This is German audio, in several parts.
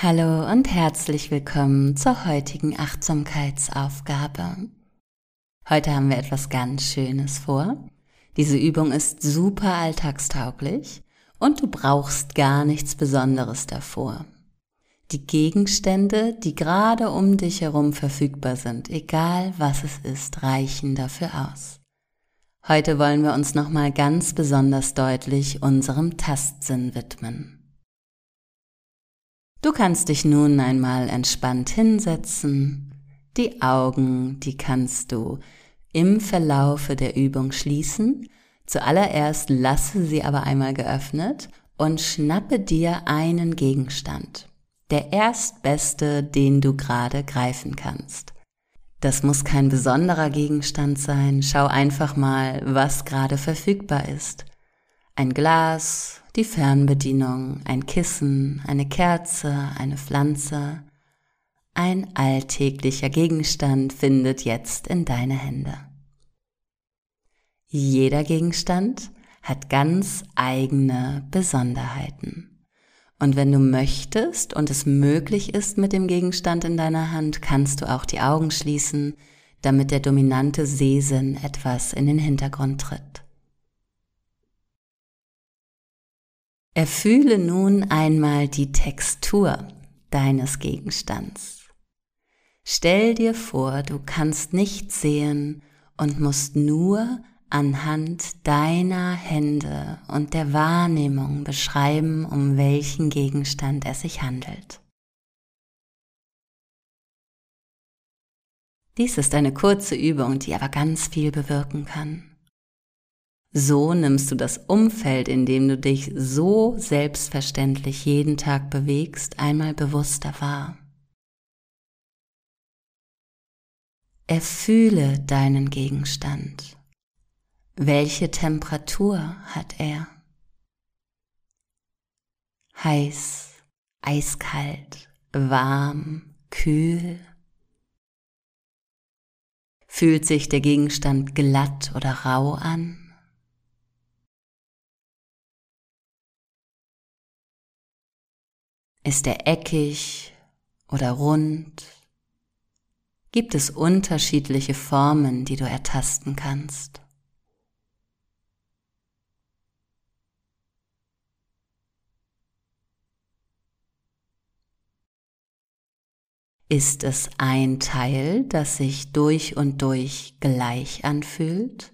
Hallo und herzlich willkommen zur heutigen Achtsamkeitsaufgabe. Heute haben wir etwas ganz Schönes vor. Diese Übung ist super alltagstauglich und du brauchst gar nichts Besonderes davor. Die Gegenstände, die gerade um dich herum verfügbar sind, egal was es ist, reichen dafür aus. Heute wollen wir uns nochmal ganz besonders deutlich unserem Tastsinn widmen. Du kannst dich nun einmal entspannt hinsetzen. Die Augen, die kannst du im Verlaufe der Übung schließen. Zuallererst lasse sie aber einmal geöffnet und schnappe dir einen Gegenstand. Der erstbeste, den du gerade greifen kannst. Das muss kein besonderer Gegenstand sein. Schau einfach mal, was gerade verfügbar ist. Ein Glas, die Fernbedienung, ein Kissen, eine Kerze, eine Pflanze. Ein alltäglicher Gegenstand findet jetzt in deine Hände. Jeder Gegenstand hat ganz eigene Besonderheiten. Und wenn du möchtest und es möglich ist mit dem Gegenstand in deiner Hand, kannst du auch die Augen schließen, damit der dominante Sehsinn etwas in den Hintergrund tritt. Erfühle nun einmal die Textur deines Gegenstands. Stell dir vor, du kannst nichts sehen und musst nur anhand deiner Hände und der Wahrnehmung beschreiben, um welchen Gegenstand es sich handelt. Dies ist eine kurze Übung, die aber ganz viel bewirken kann. So nimmst du das Umfeld, in dem du dich so selbstverständlich jeden Tag bewegst, einmal bewusster wahr. Erfühle deinen Gegenstand. Welche Temperatur hat er? Heiß, eiskalt, warm, kühl? Fühlt sich der Gegenstand glatt oder rau an? Ist er eckig oder rund? Gibt es unterschiedliche Formen, die du ertasten kannst? Ist es ein Teil, das sich durch und durch gleich anfühlt?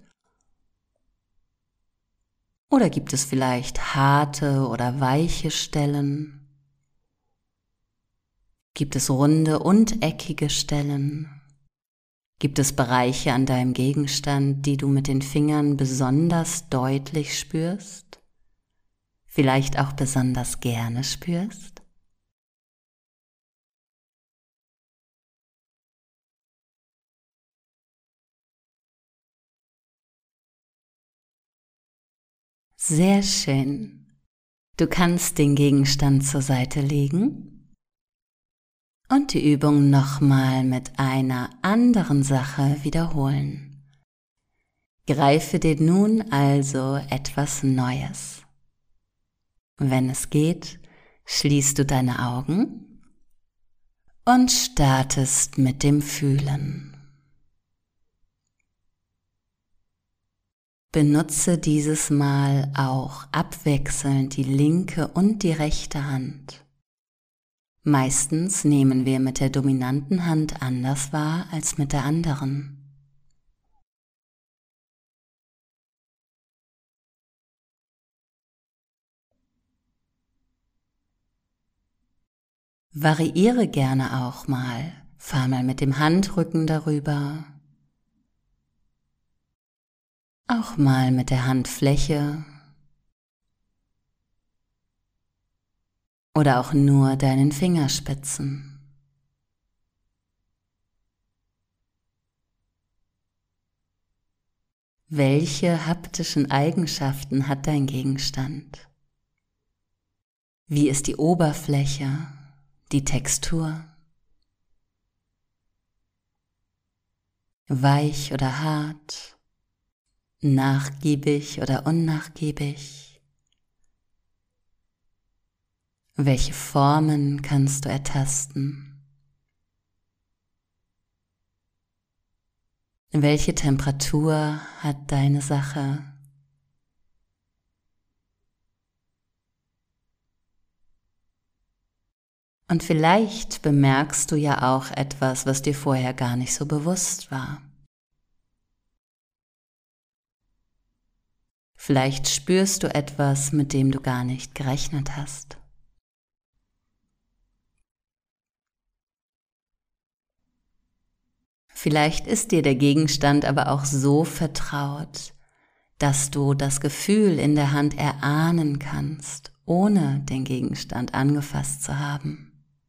Oder gibt es vielleicht harte oder weiche Stellen? Gibt es runde und eckige Stellen? Gibt es Bereiche an deinem Gegenstand, die du mit den Fingern besonders deutlich spürst? Vielleicht auch besonders gerne spürst? Sehr schön. Du kannst den Gegenstand zur Seite legen und die Übung nochmal mit einer anderen Sache wiederholen. Greife dir nun also etwas Neues. Wenn es geht, schließt du deine Augen und startest mit dem Fühlen. Benutze dieses Mal auch abwechselnd die linke und die rechte Hand. Meistens nehmen wir mit der dominanten Hand anders wahr als mit der anderen. Variiere gerne auch mal. Fahr mal mit dem Handrücken darüber. Auch mal mit der Handfläche. Oder auch nur deinen Fingerspitzen. Welche haptischen Eigenschaften hat dein Gegenstand? Wie ist die Oberfläche, die Textur? Weich oder hart? Nachgiebig oder unnachgiebig? Welche Formen kannst du ertasten? Welche Temperatur hat deine Sache? Und vielleicht bemerkst du ja auch etwas, was dir vorher gar nicht so bewusst war. Vielleicht spürst du etwas, mit dem du gar nicht gerechnet hast. Vielleicht ist dir der Gegenstand aber auch so vertraut, dass du das Gefühl in der Hand erahnen kannst, ohne den Gegenstand angefasst zu haben.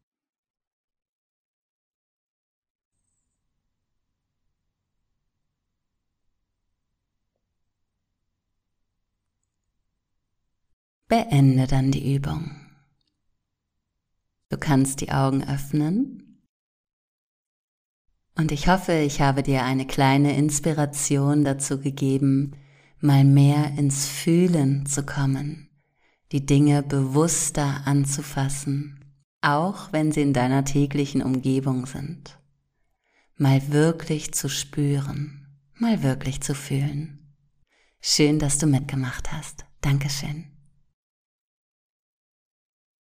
Beende dann die Übung. Du kannst die Augen öffnen und ich hoffe, ich habe dir eine kleine Inspiration dazu gegeben, mal mehr ins Fühlen zu kommen, die Dinge bewusster anzufassen, auch wenn sie in deiner täglichen Umgebung sind. Mal wirklich zu spüren, mal wirklich zu fühlen. Schön, dass du mitgemacht hast. Dankeschön.